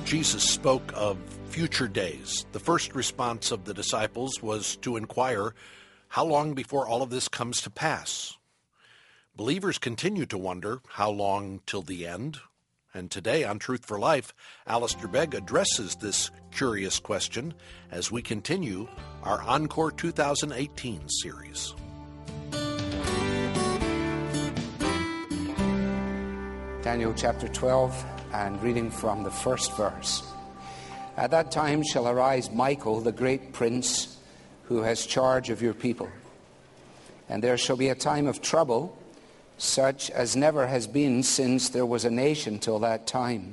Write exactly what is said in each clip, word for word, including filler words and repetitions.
Jesus spoke of future days. The first response of the disciples was to inquire, how long before all of this comes to pass? Believers continue to wonder, how long till the end? And today on Truth for Life, Alistair Begg addresses this curious question as we continue our Encore two thousand eighteen series. Daniel chapter twelve, and reading from the first verse. At that time shall arise Michael, the great prince, who has charge of your people. And there shall be a time of trouble, such as never has been since there was a nation till that time.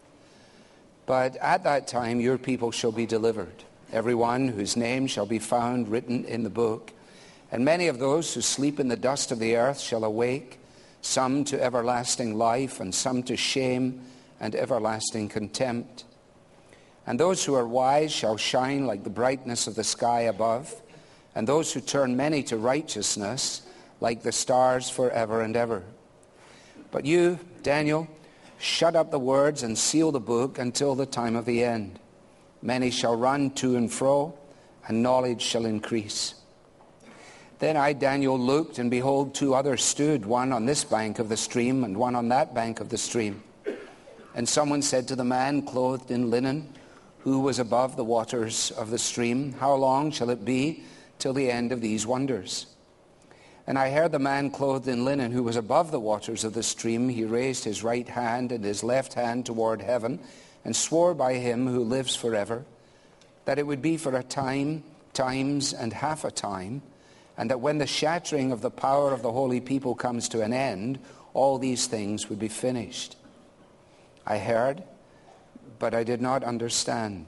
But at that time your people shall be delivered, every one whose name shall be found written in the book. And many of those who sleep in the dust of the earth shall awake, some to everlasting life, and some to shame and everlasting contempt. And those who are wise shall shine like the brightness of the sky above, and those who turn many to righteousness like the stars forever and ever. But you, Daniel, shut up the words and seal the book until the time of the end. Many shall run to and fro, and knowledge shall increase. Then I, Daniel, looked, and behold, two others stood, one on this bank of the stream, and one on that bank of the stream. And someone said to the man clothed in linen, who was above the waters of the stream, how long shall it be till the end of these wonders? And I heard the man clothed in linen, who was above the waters of the stream, he raised his right hand and his left hand toward heaven, and swore by him who lives forever, that it would be for a time, times, and half a time, and that when the shattering of the power of the holy people comes to an end, all these things would be finished. I heard, but I did not understand.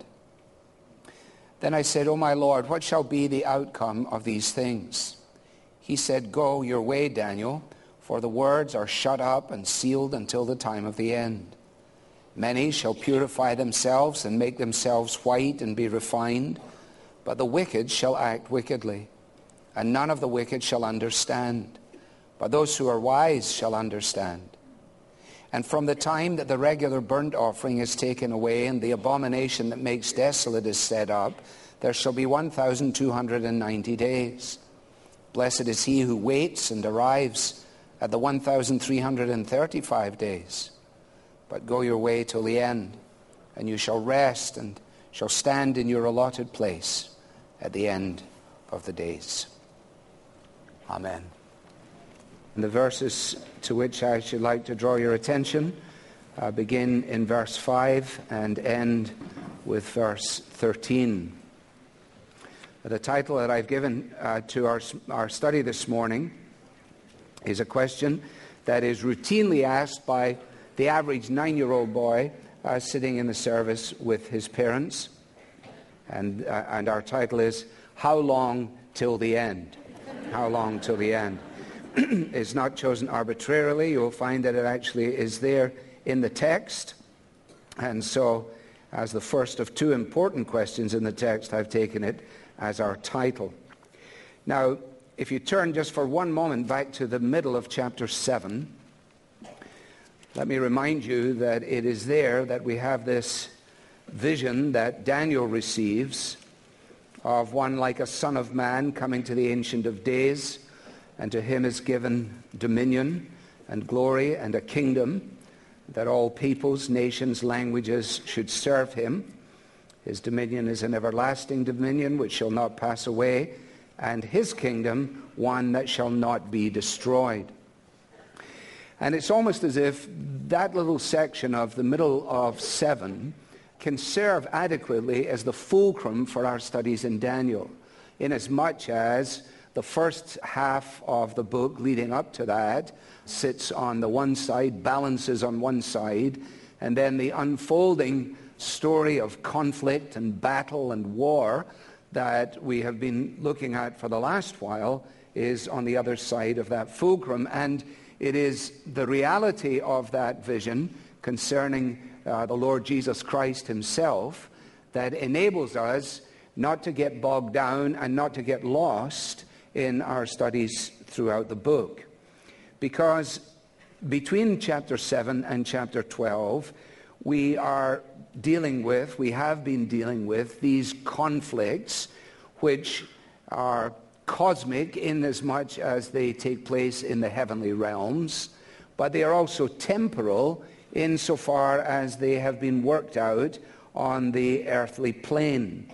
Then I said, O my Lord, what shall be the outcome of these things? He said, Go your way, Daniel, for the words are shut up and sealed until the time of the end. Many shall purify themselves and make themselves white and be refined, but the wicked shall act wickedly, and none of the wicked shall understand, but those who are wise shall understand. And from the time that the regular burnt offering is taken away and the abomination that makes desolate is set up, there shall be one thousand two hundred ninety days. Blessed is he who waits and arrives at the one thousand three hundred thirty-five days. But go your way till the end, and you shall rest and shall stand in your allotted place at the end of the days. Amen. And the verses to which I should like to draw your attention uh, begin in verse five and end with verse thirteen. The title that I've given uh, to our, our study this morning is a question that is routinely asked by the average nine-year-old boy uh, sitting in the service with his parents. And, uh, and our title is, How Long Till the End? How long till the end? It's not chosen arbitrarily. You'll find that it actually is there in the text. And so, as the first of two important questions in the text, I've taken it as our title. Now, if you turn just for one moment back to the middle of chapter seven, let me remind you that it is there that we have this vision that Daniel receives of one like a son of man coming to the Ancient of Days, and to him is given dominion and glory and a kingdom, that all peoples, nations, languages should serve him. His dominion is an everlasting dominion which shall not pass away, and his kingdom one that shall not be destroyed. And it's almost as if that little section of the middle of seven can serve adequately as the fulcrum for our studies in Daniel, inasmuch as the first half of the book leading up to that sits on the one side, balances on one side, and then the unfolding story of conflict and battle and war that we have been looking at for the last while is on the other side of that fulcrum. And it is the reality of that vision concerning uh, the Lord Jesus Christ himself that enables us not to get bogged down and not to get lost in our studies throughout the book. Because between chapter seven and chapter twelve, we are dealing with, we have been dealing with these conflicts which are cosmic in as much as they take place in the heavenly realms, but they are also temporal insofar as they have been worked out on the earthly plane.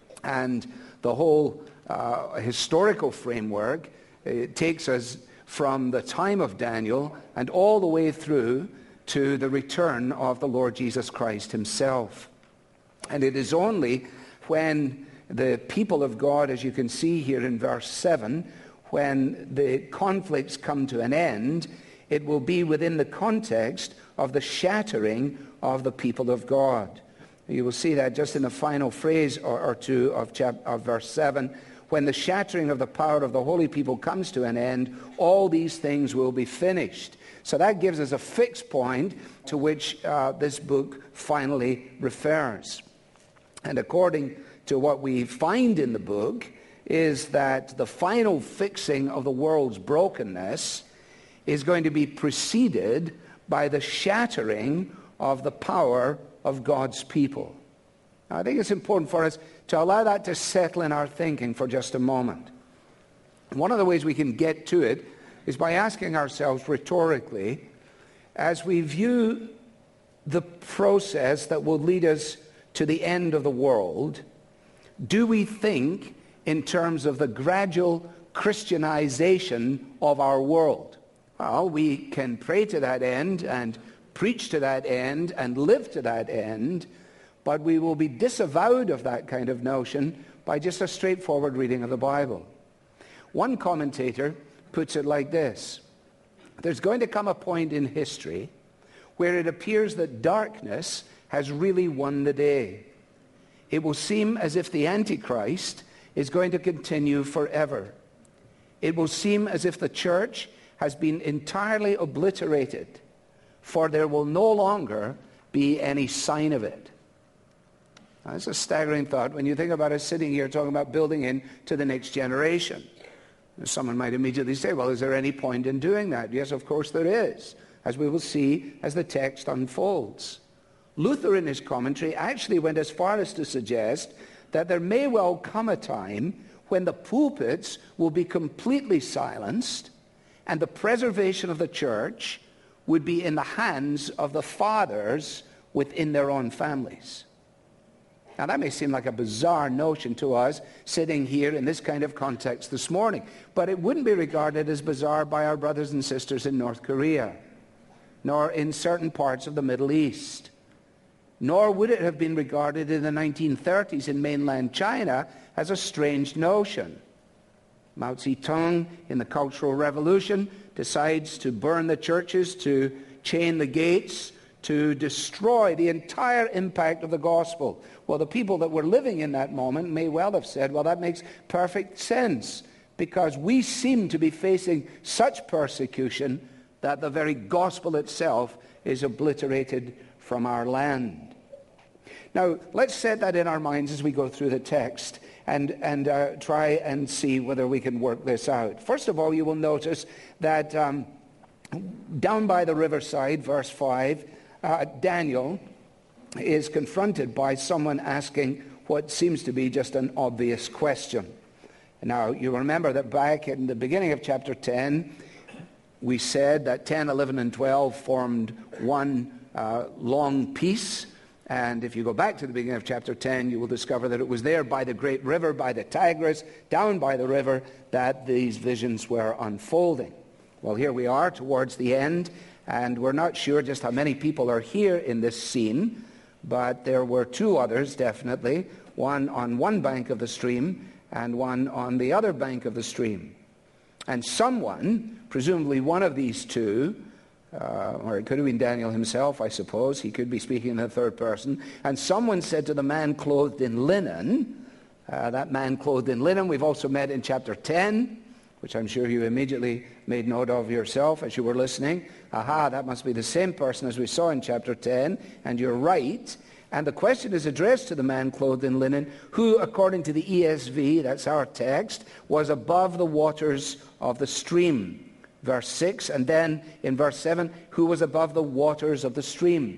And the whole uh, historical framework it takes us from the time of Daniel and all the way through to the return of the Lord Jesus Christ himself. And it is only when the people of God, as you can see here in verse seven, when the conflicts come to an end, it will be within the context of the shattering of the people of God. You will see that just in the final phrase or, or two of, chap- of verse seven. When the shattering of the power of the holy people comes to an end, all these things will be finished. So that gives us a fixed point to which uh, this book finally refers. And according to what we find in the book is that the final fixing of the world's brokenness is going to be preceded by the shattering of the power of God's people. Now, I think it's important for us to allow that to settle in our thinking for just a moment. One of the ways we can get to it is by asking ourselves rhetorically, as we view the process that will lead us to the end of the world, do we think in terms of the gradual Christianization of our world? Well, we can pray to that end and preach to that end and live to that end, but we will be disavowed of that kind of notion by just a straightforward reading of the Bible. One commentator puts it like this: there's going to come a point in history where it appears that darkness has really won the day. It will seem as if the Antichrist is going to continue forever. It will seem as if the church has been entirely obliterated, for there will no longer be any sign of it. Now, that's a staggering thought when you think about us sitting here talking about building into the next generation. Someone might immediately say, well, is there any point in doing that? Yes, of course there is, as we will see as the text unfolds. Luther, in his commentary, actually went as far as to suggest that there may well come a time when the pulpits will be completely silenced and the preservation of the church would be in the hands of the fathers within their own families. Now, that may seem like a bizarre notion to us sitting here in this kind of context this morning, but it wouldn't be regarded as bizarre by our brothers and sisters in North Korea, nor in certain parts of the Middle East, nor would it have been regarded in the nineteen thirties in mainland China as a strange notion. Mao Zedong, in the Cultural Revolution, decides to burn the churches, to chain the gates, to destroy the entire impact of the gospel. Well, the people that were living in that moment may well have said, well, that makes perfect sense, because we seem to be facing such persecution that the very gospel itself is obliterated from our land. Now, let's set that in our minds as we go through the text and, and uh, try and see whether we can work this out. First of all, you will notice that um, down by the riverside, verse five, uh, Daniel is confronted by someone asking what seems to be just an obvious question. Now, you remember that back in the beginning of chapter ten, we said that ten, eleven, and twelve formed one uh, long piece. And if you go back to the beginning of chapter ten, you will discover that it was there by the great river, by the Tigris, down by the river, that these visions were unfolding. Well, here we are towards the end, and we're not sure just how many people are here in this scene, but there were two others, definitely, one on one bank of the stream and one on the other bank of the stream. And someone, presumably one of these two, Uh, or it could have been Daniel himself, I suppose. He could be speaking in the third person. And someone said to the man clothed in linen, uh, that man clothed in linen we've also met in chapter ten, which I'm sure you immediately made note of yourself as you were listening. Aha, that must be the same person as we saw in chapter ten, and you're right. And the question is addressed to the man clothed in linen, who, according to the E S V, that's our text, was above the waters of the stream. Verse six, and then in verse seven, who was above the waters of the stream.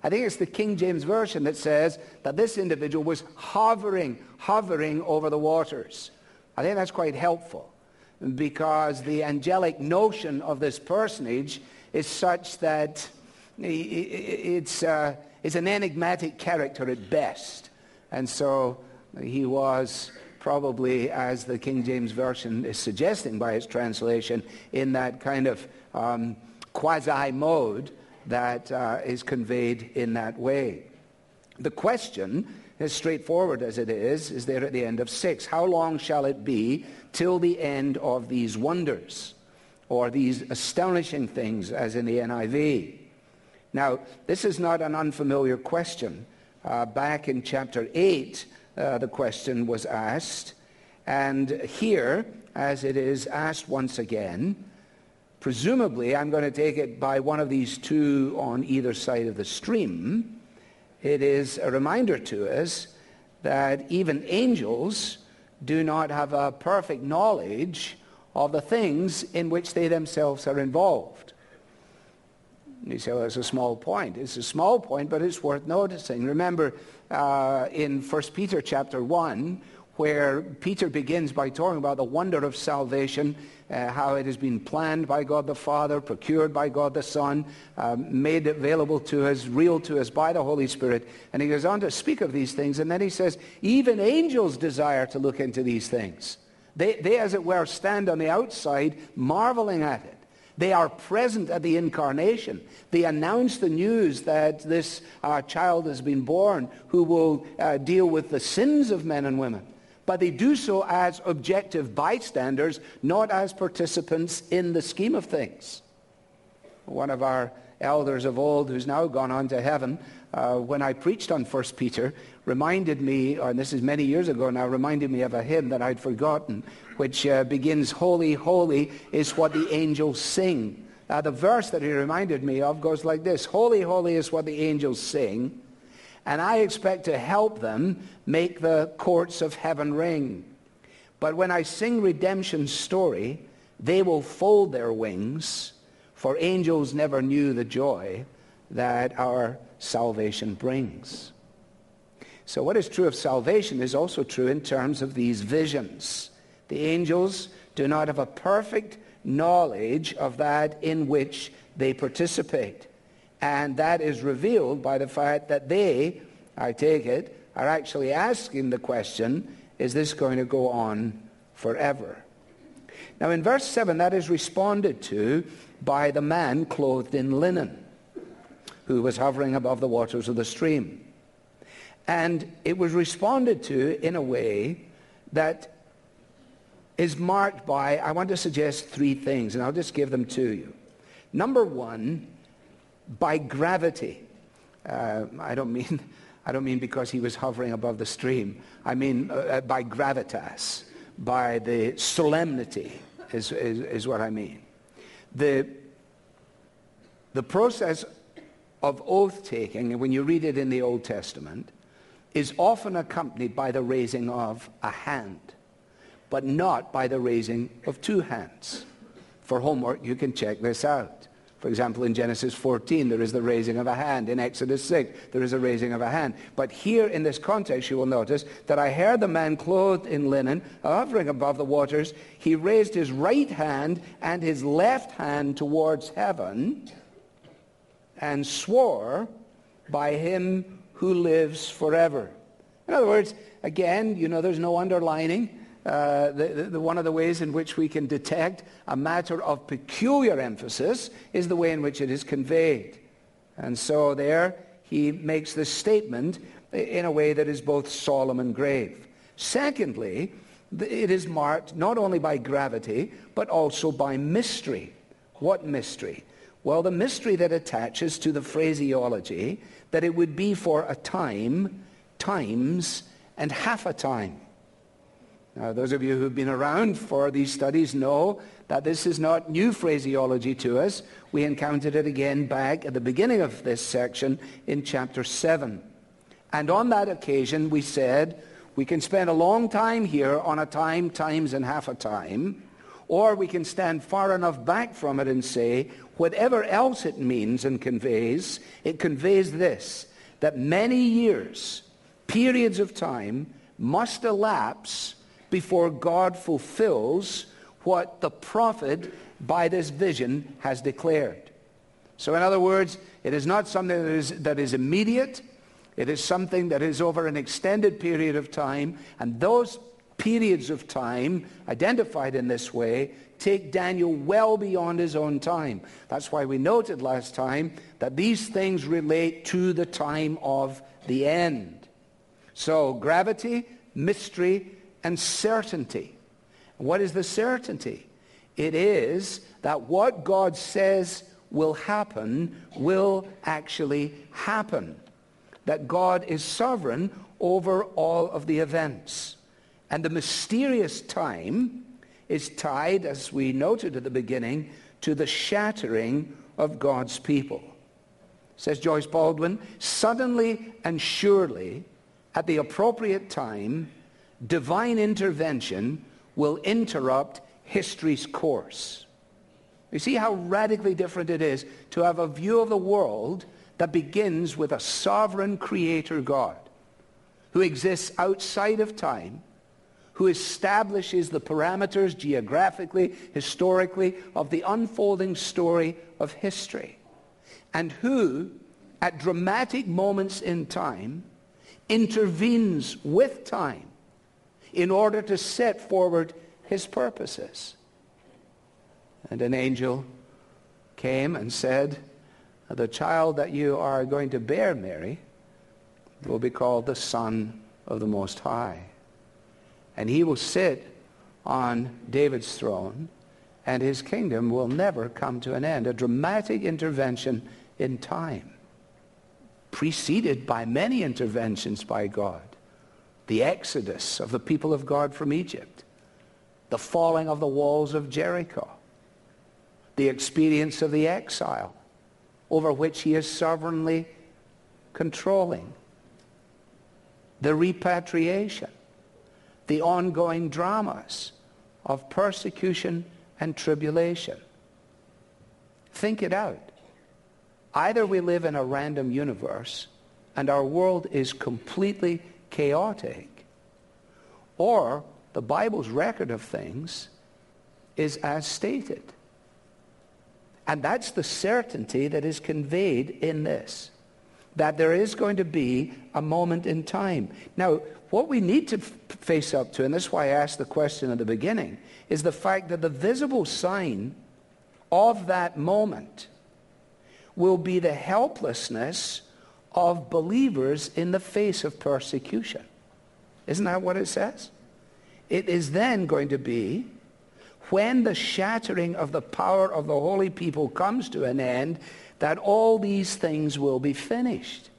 I think it's the King James Version that says that this individual was hovering, hovering over the waters. I think that's quite helpful, because the angelic notion of this personage is such that it's, uh, it's an enigmatic character at best. And so he was probably, as the King James Version is suggesting by its translation, in that kind of um, quasi mode that uh, is conveyed in that way. The question, as straightforward as it is, is there at the end of six. How long shall it be till the end of these wonders, or these astonishing things, as in the N I V? Now, this is not an unfamiliar question. Uh, back in chapter eight, uh, the question was asked, and here, as it is asked once again, presumably, I'm going to take it by one of these two on either side of the stream, it is a reminder to us that even angels do not have a perfect knowledge of the things in which they themselves are involved. You say, well, it's a small point. It's a small point, but it's worth noticing. Remember, uh, in First Peter chapter one, where Peter begins by talking about the wonder of salvation, uh, how it has been planned by God the Father, procured by God the Son, uh, made available to us, real to us by the Holy Spirit. And he goes on to speak of these things, and then he says, even angels desire to look into these things. They, they as it were, stand on the outside marveling at it. They are present at the incarnation. They announce the news that this uh, child has been born who will uh, deal with the sins of men and women. But they do so as objective bystanders, not as participants in the scheme of things. One of our elders of old, who's now gone on to heaven, uh, when I preached on First Peter, reminded me, and this is many years ago now, reminded me of a hymn that I'd forgotten, which uh, begins, "Holy, holy is what the angels sing." Uh, the verse that he reminded me of goes like this: "Holy, holy is what the angels sing, and I expect to help them make the courts of heaven ring. But when I sing redemption's story, they will fold their wings, for angels never knew the joy that our salvation brings." So what is true of salvation is also true in terms of these visions. The angels do not have a perfect knowledge of that in which they participate. And that is revealed by the fact that they, I take it, are actually asking the question, is this going to go on forever? Now in verse seven, that is responded to by the man clothed in linen, who was hovering above the waters of the stream. And it was responded to in a way that is marked by, I want to suggest three things, and I'll just give them to you. Number one, by gravity. Uh, I don't mean, I don't mean because he was hovering above the stream. I mean uh, by gravitas, by the solemnity is, is, is what I mean. The, the process of oath-taking, and when you read it in the Old Testament, is often accompanied by the raising of a hand, but not by the raising of two hands. For homework, you can check this out. For example, in Genesis fourteen, there is the raising of a hand. In Exodus six, there is a raising of a hand. But here in this context, you will notice that I heard the man clothed in linen, hovering above the waters. He raised his right hand and his left hand towards heaven and swore by him who lives forever. In other words, again, you know, there's no underlining. Uh, the, the, the, one of the ways in which we can detect a matter of peculiar emphasis is the way in which it is conveyed. And so there he makes this statement in a way that is both solemn and grave. Secondly, it is marked not only by gravity, but also by mystery. What mystery? Well, the mystery that attaches to the phraseology that it would be for a time, times, and half a time. Now, those of you who've been around for these studies know that this is not new phraseology to us. We encountered it again back at the beginning of this section in chapter seven. And on that occasion, we said, we can spend a long time here on a time, times, and half a time, Or we can stand far enough back from it and say, whatever else it means and conveys, it conveys this, that many years, periods of time, must elapse before God fulfills what the prophet by this vision has declared. So in other words, it is not something that is, that is immediate. It is something that is over an extended period of time, and those periods of time identified in this way take Daniel well beyond his own time. That's why we noted last time that these things relate to the time of the end. So gravity, mystery, and certainty. What is the certainty? It is that what God says will happen will actually happen. That God is sovereign over all of the events. And the mysterious time is tied, as we noted at the beginning, to the shattering of God's people. Says Joyce Baldwin, suddenly and surely, at the appropriate time, divine intervention will interrupt history's course. You see how radically different it is to have a view of the world that begins with a sovereign creator God who exists outside of time, who establishes the parameters geographically, historically, of the unfolding story of history, and who, at dramatic moments in time, intervenes with time in order to set forward his purposes. And an angel came and said, the child that you are going to bear, Mary, will be called the Son of the Most High. And he will sit on David's throne, and his kingdom will never come to an end. A dramatic intervention in time, preceded by many interventions by God. The exodus of the people of God from Egypt, the falling of the walls of Jericho, the experience of the exile over which he is sovereignly controlling, the repatriation, the ongoing dramas of persecution and tribulation. Think it out. Either we live in a random universe and our world is completely chaotic, or the Bible's record of things is as stated. And that's the certainty that is conveyed in this, that there is going to be a moment in time. Now, what we need to f- face up to, and that's why I asked the question at the beginning, is the fact that the visible sign of that moment will be the helplessness of believers in the face of persecution. Isn't that what it says? It is then going to be, when the shattering of the power of the holy people comes to an end, that all these things will be finished.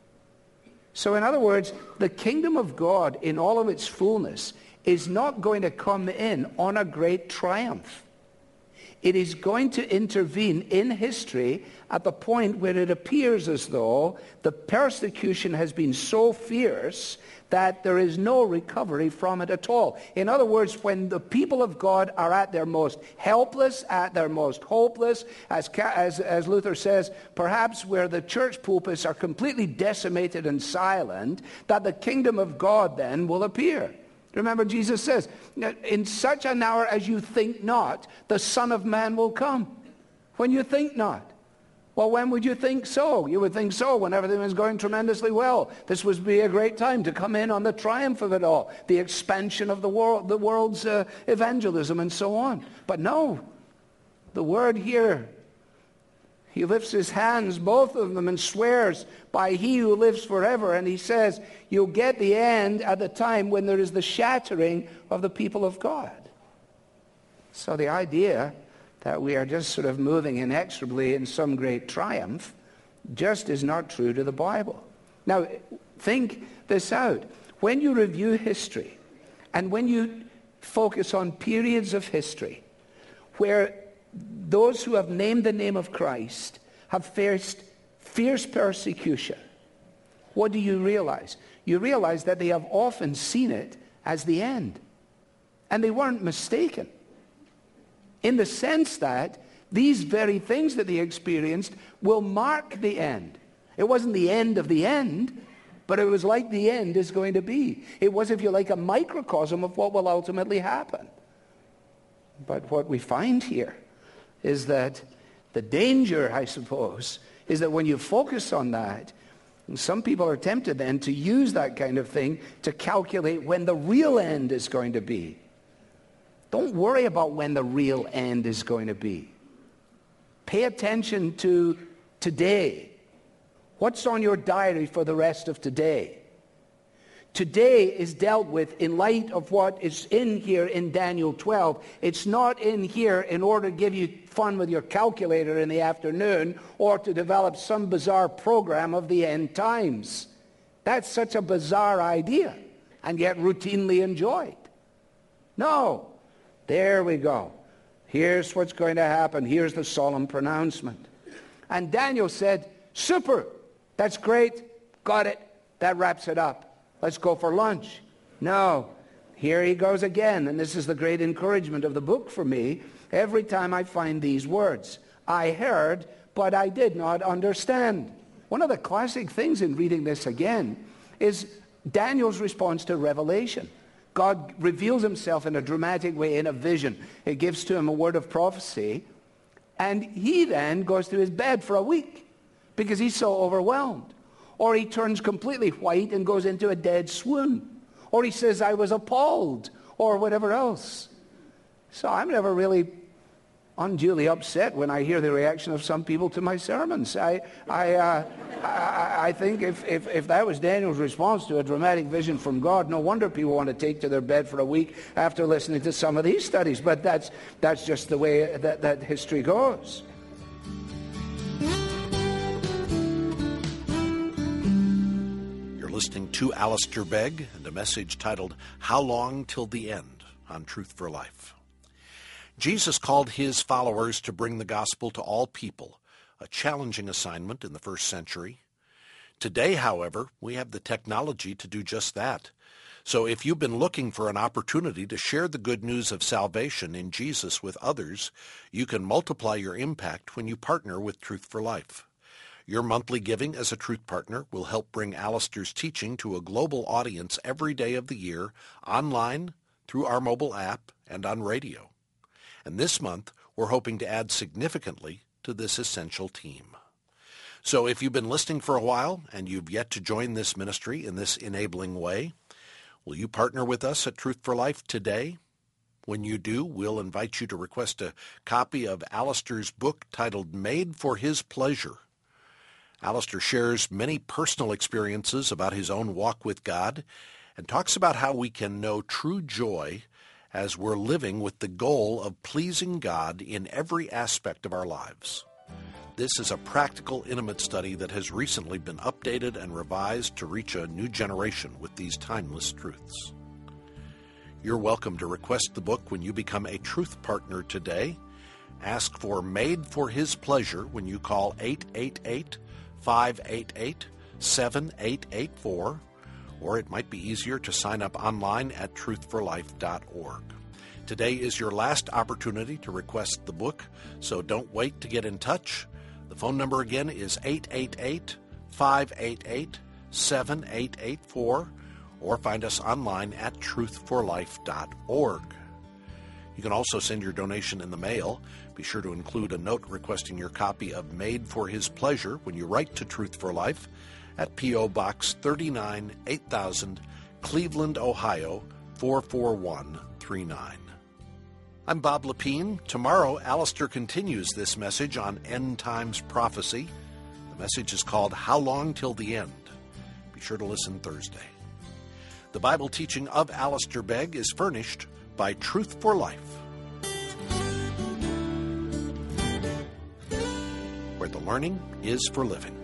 So in other words, the kingdom of God in all of its fullness is not going to come in on a great triumph. It is going to intervene in history at the point where it appears as though the persecution has been so fierce that there is no recovery from it at all. In other words, when the people of God are at their most helpless, at their most hopeless, as, as, as Luther says, perhaps where the church pulpits are completely decimated and silent, that the kingdom of God then will appear. Remember, Jesus says, in such an hour as you think not, the Son of Man will come. When you think not. Well, when would you think so? You would think so when everything was going tremendously well. This would be a great time to come in on the triumph of it all, the expansion of the world, the world's uh, evangelism and so on. But no, the word here, he lifts his hands, both of them, and swears by he who lives forever. And he says, you'll get the end at the time when there is the shattering of the people of God. So the idea that we are just sort of moving inexorably in some great triumph just is not true to the Bible. Now, think this out. When you review history, and when you focus on periods of history where those who have named the name of Christ have faced fierce persecution, what do you realize? You realize that they have often seen it as the end. And they weren't mistaken. in the sense that these very things that they experienced will mark the end. It wasn't the end of the end, but it was like the end is going to be. It was, if you like, a microcosm of what will ultimately happen. But what we find here is that the danger, I suppose, is that when you focus on that, some people are tempted then to use that kind of thing to calculate when the real end is going to be. Don't worry about when the real end is going to be. Pay attention to today. What's on your diary for the rest of today? Today is dealt with in light of what is in here in Daniel twelve. It's not in here in order to give you fun with your calculator in the afternoon or to develop some bizarre program of the end times. That's such a bizarre idea and yet routinely enjoyed. No. There we go. Here's what's going to happen. Here's the solemn pronouncement. And Daniel said, super. That's great. Got it. That wraps it up. Let's go for lunch. No. Here he goes again. And this is the great encouragement of the book for me. Every time I find these words. I heard, but I did not understand. One of the classic things in reading this again is Daniel's response to revelation. God reveals himself in a dramatic way in a vision. It gives to him a word of prophecy. And he then goes to his bed for a week because he's so overwhelmed. Or he turns completely white and goes into a dead swoon. Or he says, I was appalled, or whatever else. So I'm never really unduly upset when I hear the reaction of some people to my sermons. I, I, uh, I, I think if, if, if that was Daniel's response to a dramatic vision from God, no wonder people want to take to their bed for a week after listening to some of these studies. But that's, that's just the way that, that history goes. Listening to Alistair Begg and a message titled, How Long Till the End, on Truth for Life. Jesus called his followers to bring the gospel to all people, a challenging assignment in the first century. Today, however, we have the technology to do just that. So if you've been looking for an opportunity to share the good news of salvation in Jesus with others, you can multiply your impact when you partner with Truth for Life. Your monthly giving as a Truth Partner will help bring Alistair's teaching to a global audience every day of the year, online, through our mobile app, and on radio. And this month, we're hoping to add significantly to this essential team. So if you've been listening for a while and you've yet to join this ministry in this enabling way, will you partner with us at Truth for Life today? When you do, we'll invite you to request a copy of Alistair's book titled Made for His Pleasure. Alistair shares many personal experiences about his own walk with God and talks about how we can know true joy as we're living with the goal of pleasing God in every aspect of our lives. This is a practical, intimate study that has recently been updated and revised to reach a new generation with these timeless truths. You're welcome to request the book when you become a Truth Partner today. Ask for Made for His Pleasure when you call eight eight eight, five eight eight, seven eight eight four, or it might be easier to sign up online at truth for life dot org. Today is your last opportunity to request the book, so don't wait to get in touch. The phone number again is eight eight eight, five eight eight, seven eight eight four, or find us online at truth for life dot org. You can also send your donation in the mail. Be sure to include a note requesting your copy of Made for His Pleasure when you write to Truth for Life at P O. Box thirty-nine, eight thousand, Cleveland, Ohio, four four one three nine. I'm Bob Lepine. Tomorrow, Alistair continues this message on end times prophecy. The message is called How Long Till the End? Be sure to listen Thursday. The Bible teaching of Alistair Begg is furnished by Truth for Life, where the learning is for living.